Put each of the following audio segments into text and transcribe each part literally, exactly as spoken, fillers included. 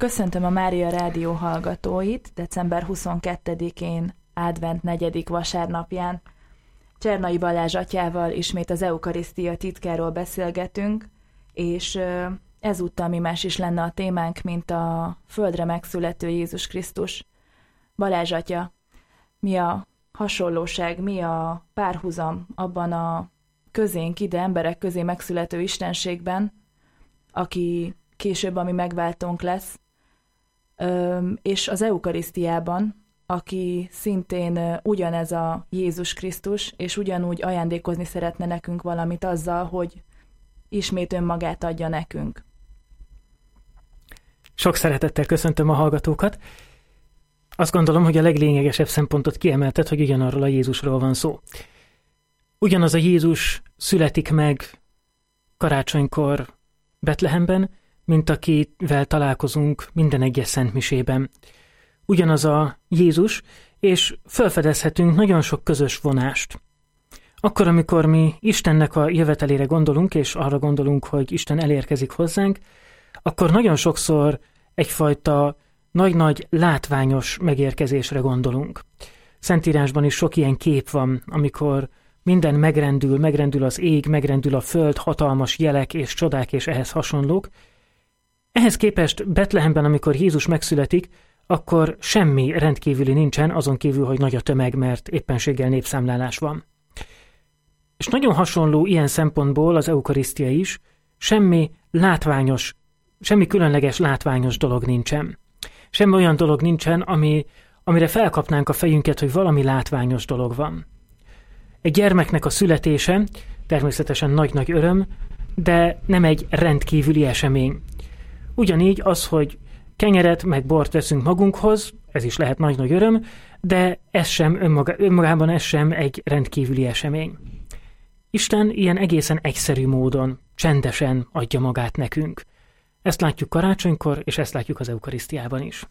Köszöntöm a Mária Rádió hallgatóit december huszonkettedikén, advent negyedik vasárnapján. Csernai Balázs atyával ismét az eukarisztia titkáról beszélgetünk, és ezúttal mi más is lenne a témánk, mint a földre megszülető Jézus Krisztus. Balázs atya, mi a hasonlóság, mi a párhuzam abban a közénk ide, emberek közé megszülető istenségben, aki később a mi megváltónk lesz, és az eukarisztiában, aki szintén ugyanez a Jézus Krisztus, és ugyanúgy ajándékozni szeretne nekünk valamit azzal, hogy ismét önmagát adja nekünk. Sok szeretettel köszöntöm a hallgatókat. Azt gondolom, hogy a leglényegesebb szempontot kiemelted, hogy ugyanarról a Jézusról van szó. Ugyanaz a Jézus születik meg karácsonykor Betlehemben, mint akivel találkozunk minden egyes szentmisében. Ugyanaz a Jézus, és felfedezhetünk nagyon sok közös vonást. Akkor, amikor mi Istennek a jövetelére gondolunk, és arra gondolunk, hogy Isten elérkezik hozzánk, akkor nagyon sokszor egyfajta nagy-nagy látványos megérkezésre gondolunk. Szentírásban is sok ilyen kép van, amikor minden megrendül, megrendül az ég, megrendül a föld, hatalmas jelek és csodák és ehhez hasonlók. Ehhez képest Betlehemben, amikor Jézus megszületik, akkor semmi rendkívüli nincsen, azon kívül, hogy nagy a tömeg, mert éppenséggel népszámlálás van. És nagyon hasonló ilyen szempontból az eukarisztia is, semmi látványos, semmi különleges látványos dolog nincsen. Semmi olyan dolog nincsen, ami, amire felkapnánk a fejünket, hogy valami látványos dolog van. Egy gyermeknek a születése természetesen nagy-nagy öröm, de nem egy rendkívüli esemény. Ugyanígy az, hogy kenyeret meg bort veszünk magunkhoz, ez is lehet nagy-nagy öröm, de ez sem önmaga, önmagában ez sem egy rendkívüli esemény. Isten ilyen egészen egyszerű módon, csendesen adja magát nekünk. Ezt látjuk karácsonykor, és ezt látjuk az eukarisztiában is.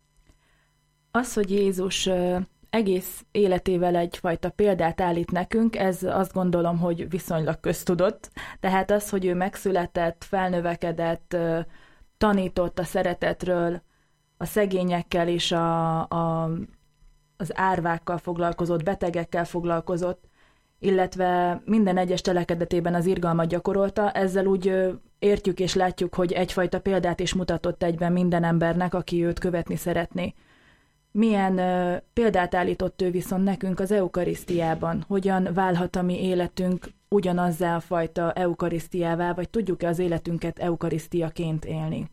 Az, hogy Jézus egész életével egyfajta példát állít nekünk, ez azt gondolom, hogy viszonylag köztudott. Tehát az, hogy ő megszületett, felnövekedett, tanított a szeretetről, a szegényekkel és a, a, az árvákkal foglalkozott, betegekkel foglalkozott, illetve minden egyes cselekedetében az irgalmat gyakorolta, ezzel úgy értjük és látjuk, hogy egyfajta példát is mutatott egyben minden embernek, aki őt követni szeretné. Milyen uh, példát állított ő viszont nekünk az eukarisztiában? Hogyan válhat a mi életünk ugyanazzá a fajta eukarisztiává, vagy tudjuk-e az életünket eukarisztiaként élni?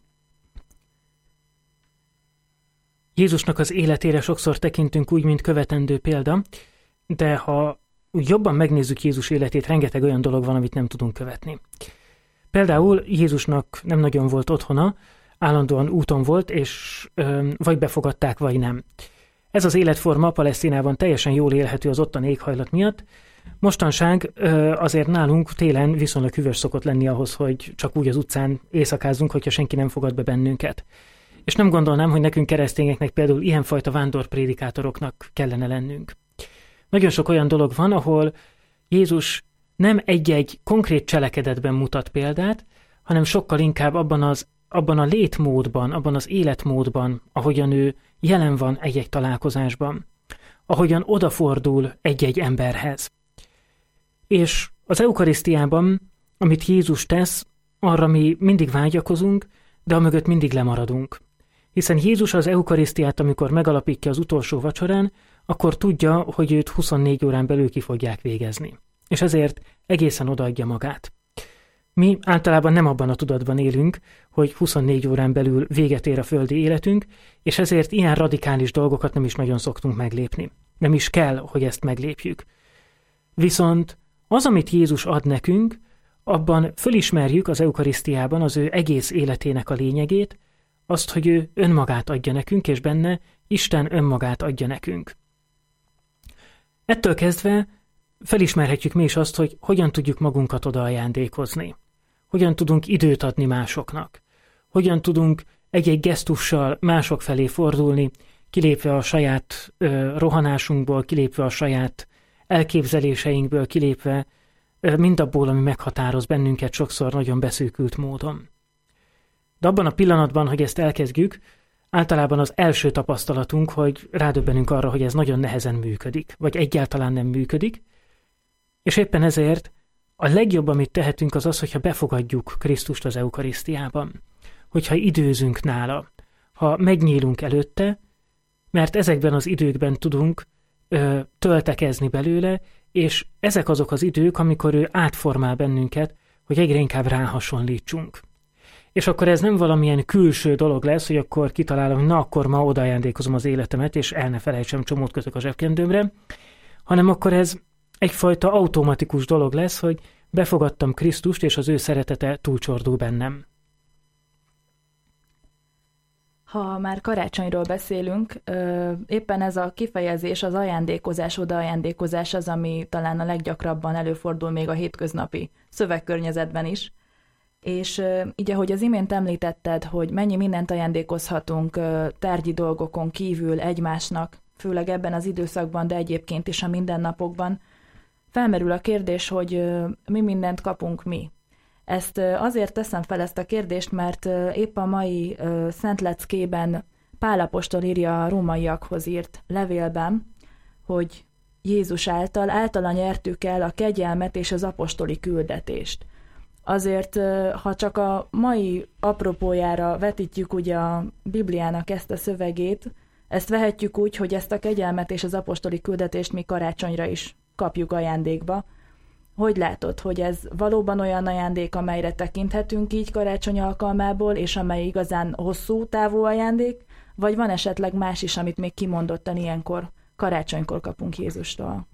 Jézusnak az életére sokszor tekintünk úgy, mint követendő példa, de ha úgy jobban megnézzük Jézus életét, rengeteg olyan dolog van, amit nem tudunk követni. Például Jézusnak nem nagyon volt otthona, állandóan úton volt, és ö, vagy befogadták, vagy nem. Ez az életforma Palesztinában teljesen jól élhető az ottani éghajlat miatt. Mostanság ö, azért nálunk télen viszonylag hűvös szokott lenni ahhoz, hogy csak úgy az utcán éjszakázzunk, hogyha senki nem fogad be bennünket. És nem gondolnám, hogy nekünk keresztényeknek például ilyenfajta vándorprédikátoroknak kellene lennünk. Nagyon sok olyan dolog van, ahol Jézus nem egy-egy konkrét cselekedetben mutat példát, hanem sokkal inkább abban, az, abban a létmódban, abban az életmódban, ahogyan ő jelen van egy-egy találkozásban, ahogyan odafordul egy-egy emberhez. És az eukarisztiában, amit Jézus tesz, arra mi mindig vágyakozunk, de amögött mindig lemaradunk. Hiszen Jézus az eukarisztiát, amikor megalapítja az utolsó vacsorán, akkor tudja, hogy őt huszonnégy órán belül ki fogják végezni. És ezért egészen odaadja magát. Mi általában nem abban a tudatban élünk, hogy huszonnégy órán belül véget ér a földi életünk, és ezért ilyen radikális dolgokat nem is nagyon szoktunk meglépni. Nem is kell, hogy ezt meglépjük. Viszont az, amit Jézus ad nekünk, abban fölismerjük az eukarisztiában az ő egész életének a lényegét, azt, hogy ő önmagát adja nekünk, és benne Isten önmagát adja nekünk. Ettől kezdve felismerhetjük mi is azt, hogy hogyan tudjuk magunkat oda ajándékozni. Hogyan tudunk időt adni másoknak. Hogyan tudunk egy-egy gesztussal mások felé fordulni, kilépve a saját ö, rohanásunkból, kilépve a saját elképzeléseinkből, kilépve ö, mindabból, ami meghatároz bennünket sokszor nagyon beszűkült módon. De abban a pillanatban, hogy ezt elkezdjük, általában az első tapasztalatunk, hogy rádöbbenünk arra, hogy ez nagyon nehezen működik, vagy egyáltalán nem működik, és éppen ezért a legjobb, amit tehetünk, az az, hogyha befogadjuk Krisztust az eukarisztiában, hogyha időzünk nála, ha megnyílunk előtte, mert ezekben az időkben tudunk ö, töltekezni belőle, és ezek azok az idők, amikor ő átformál bennünket, hogy egyre inkább ráhasonlítsunk. És akkor ez nem valamilyen külső dolog lesz, hogy akkor kitalálom, hogy na akkor ma odaajándékozom az életemet, és el ne felejtsem, csomót kötök a zsebkendőmre, hanem akkor ez egyfajta automatikus dolog lesz, hogy befogadtam Krisztust, és az ő szeretete túlcsordul bennem. Ha már karácsonyról beszélünk, éppen ez a kifejezés, az ajándékozás, odaajándékozás az, ami talán a leggyakrabban előfordul még a hétköznapi szövegkörnyezetben is. És így, ahogy az imént említetted, hogy mennyi mindent ajándékozhatunk tárgyi dolgokon kívül egymásnak, főleg ebben az időszakban, de egyébként is a mindennapokban, felmerül a kérdés, hogy mi mindent kapunk mi. Ezt azért teszem fel ezt a kérdést, mert épp a mai Szent Leckében Pál apostol írja a rómaiakhoz írt levélben, hogy Jézus által általa nyertük el a kegyelmet és az apostoli küldetést. Azért, ha csak a mai apropójára vetítjük ugye a Bibliának ezt a szövegét, ezt vehetjük úgy, hogy ezt a kegyelmet és az apostoli küldetést mi karácsonyra is kapjuk ajándékba. Hogy látod, hogy ez valóban olyan ajándék, amelyre tekinthetünk így karácsony alkalmából, és amely igazán hosszú távú ajándék, vagy van esetleg más is, amit még kimondottan ilyenkor, karácsonykor kapunk Jézustól?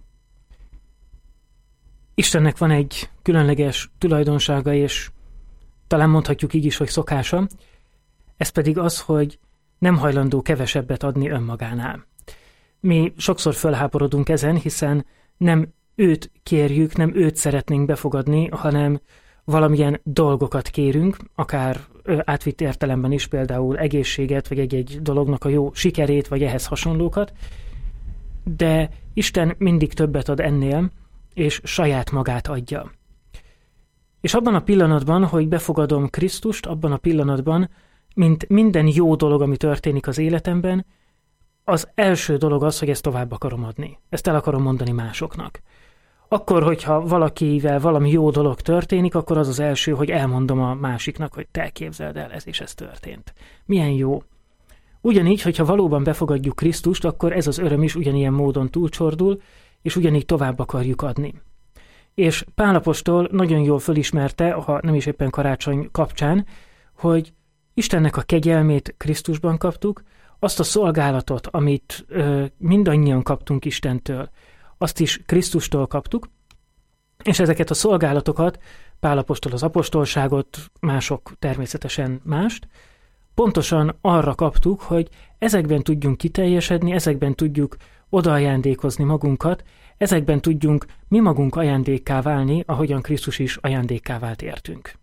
Istennek van egy különleges tulajdonsága, és talán mondhatjuk így is, hogy szokása, ez pedig az, hogy nem hajlandó kevesebbet adni önmagánál. Mi sokszor fölháborodunk ezen, hiszen nem őt kérjük, nem őt szeretnénk befogadni, hanem valamilyen dolgokat kérünk, akár átvitt értelemben is, például egészséget, vagy egy-egy dolognak a jó sikerét, vagy ehhez hasonlókat, de Isten mindig többet ad ennél, és saját magát adja. És abban a pillanatban, hogy befogadom Krisztust, abban a pillanatban, mint minden jó dolog, ami történik az életemben, az első dolog az, hogy ezt tovább akarom adni. Ezt el akarom mondani másoknak. Akkor, hogyha valakivel valami jó dolog történik, akkor az az első, hogy elmondom a másiknak, hogy te képzeld el, ez és ez történt. Milyen jó. Ugyanígy, hogyha valóban befogadjuk Krisztust, akkor ez az öröm is ugyanilyen módon túlcsordul, és ugyanígy tovább akarjuk adni. És Pál apostol nagyon jól fölismerte, ha nem is éppen karácsony kapcsán, hogy Istennek a kegyelmét Krisztusban kaptuk, azt a szolgálatot, amit ö, mindannyian kaptunk Istentől, azt is Krisztustól kaptuk, és ezeket a szolgálatokat, Pál apostol az apostolságot, mások természetesen mást, pontosan arra kaptuk, hogy ezekben tudjunk kiteljesedni, ezekben tudjuk odaajándékozni magunkat, ezekben tudjunk mi magunk ajándékká válni, ahogyan Krisztus is ajándékká vált értünk.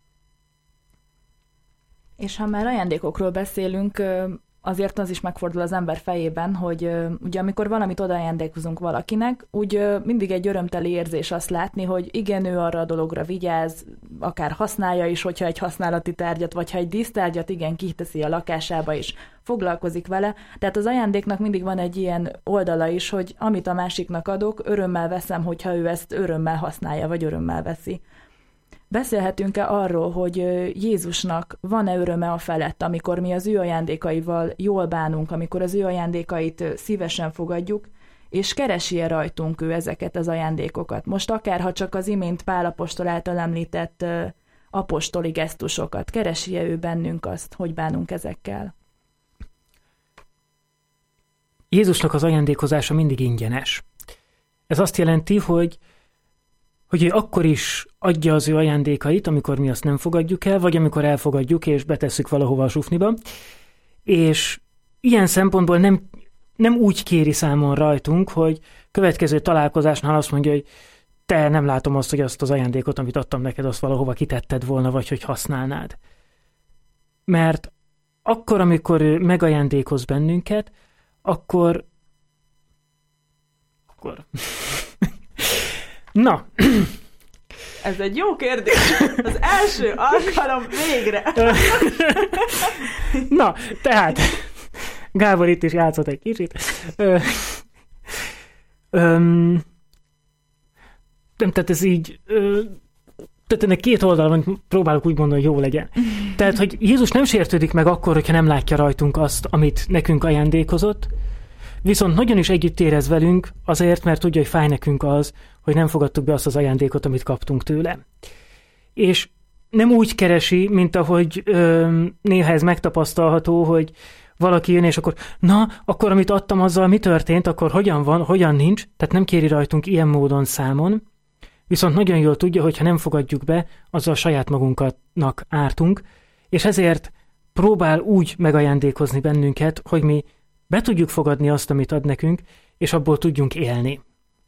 És ha már ajándékokról beszélünk, azért az is megfordul az ember fejében, hogy ugye amikor valamit odaajándékozunk valakinek, úgy mindig egy örömteli érzés azt látni, hogy igen, ő arra a dologra vigyáz, akár használja is, hogyha egy használati tárgyat, vagy ha egy dísztárgyat igen kiteszi a lakásába is, foglalkozik vele. Tehát az ajándéknak mindig van egy ilyen oldala is, hogy amit a másiknak adok, örömmel veszem, hogyha ő ezt örömmel használja, vagy örömmel veszi. Beszélhetünk-e arról, hogy Jézusnak van-e öröme a felett, amikor mi az ő ajándékaival jól bánunk, amikor az ő ajándékait szívesen fogadjuk, és keresi-e rajtunk ő ezeket az ajándékokat? Most akár, ha csak az imént Pál apostol által említett apostoli gesztusokat, keresi-e ő bennünk azt, hogy bánunk ezekkel? Jézusnak az ajándékozása mindig ingyenes. Ez azt jelenti, hogy hogy ő akkor is adja az ő ajándékait, amikor mi azt nem fogadjuk el, vagy amikor elfogadjuk, és betesszük valahova a sufniba. És ilyen szempontból nem, nem úgy kéri számon rajtunk, hogy következő találkozásnál azt mondja, hogy te nem látom azt, hogy azt az ajándékot, amit adtam neked, azt valahova kitetted volna, vagy hogy használnád. Mert akkor, amikor ő megajándékoz bennünket, akkor... akkor... Na, Ez egy jó kérdés. Az első alkalom végre. Na, tehát Gábor itt is játszott egy kicsit. Ö, öm, tehát ez így... Ö, tehát ennek két oldal van, próbálok úgy mondani, hogy jó legyen. Tehát, hogy Jézus nem sértődik meg akkor, hogyha nem látja rajtunk azt, amit nekünk ajándékozott, viszont nagyon is együtt érez velünk azért, mert tudja, hogy fáj nekünk az, hogy nem fogadtuk be azt az ajándékot, amit kaptunk tőle. És nem úgy keresi, mint ahogy ö, néha ez megtapasztalható, hogy valaki jön, és akkor, na, akkor amit adtam, azzal mi történt, akkor hogyan van, hogyan nincs, tehát nem kéri rajtunk ilyen módon számon, viszont nagyon jól tudja, hogy ha nem fogadjuk be, azzal saját magunknak ártunk, és ezért próbál úgy megajándékozni bennünket, hogy mi be tudjuk fogadni azt, amit ad nekünk, és abból tudjunk élni.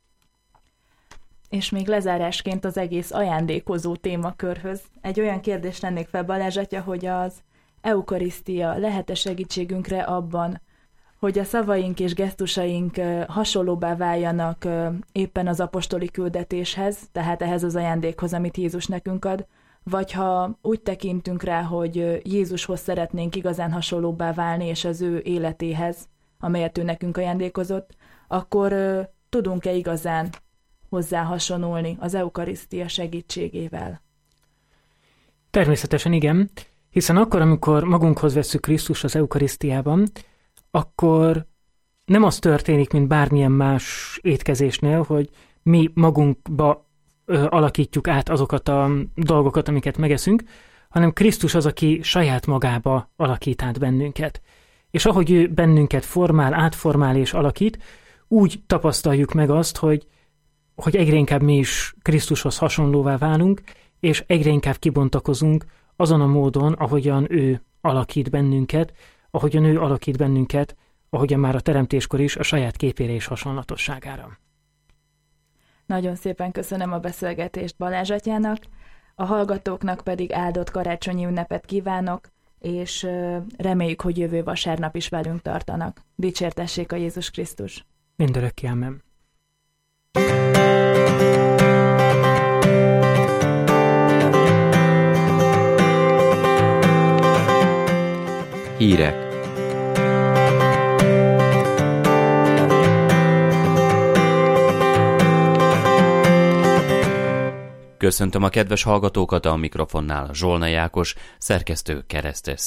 És még lezárásként az egész ajándékozó témakörhöz egy olyan kérdést tennék fel, Balázs atya, hogy az eukarisztia lehet-e segítségünkre abban, hogy a szavaink és gesztusaink hasonlóbbá váljanak éppen az apostoli küldetéshez, tehát ehhez az ajándékhoz, amit Jézus nekünk ad, vagy ha úgy tekintünk rá, hogy Jézushoz szeretnénk igazán hasonlóbbá válni, és az ő életéhez, amelyet ő nekünk ajándékozott, akkor tudunk-e igazán hozzá hasonulni az eukarisztia segítségével? Természetesen igen, hiszen akkor, amikor magunkhoz vesszük Krisztust az eukarisztiában, akkor nem az történik, mint bármilyen más étkezésnél, hogy mi magunkba ö, alakítjuk át azokat a dolgokat, amiket megeszünk, hanem Krisztus az, aki saját magába alakít át bennünket. És ahogy ő bennünket formál, átformál és alakít, úgy tapasztaljuk meg azt, hogy, hogy egyre inkább mi is Krisztushoz hasonlóvá válunk, és egyre inkább kibontakozunk azon a módon, ahogyan ő alakít bennünket, ahogyan ő alakít bennünket, ahogyan már a teremtéskor is, a saját képére és hasonlatosságára. Nagyon szépen köszönöm a beszélgetést Balázs atyának, a hallgatóknak pedig áldott karácsonyi ünnepet kívánok, és reméljük, hogy jövő vasárnap is velünk tartanak. Dicsértessék a Jézus Krisztus! Mindörökké amen. Hírek. Köszöntöm a kedves hallgatókat, a mikrofonnál Zsolnai Ákos, szerkesztő Keresztes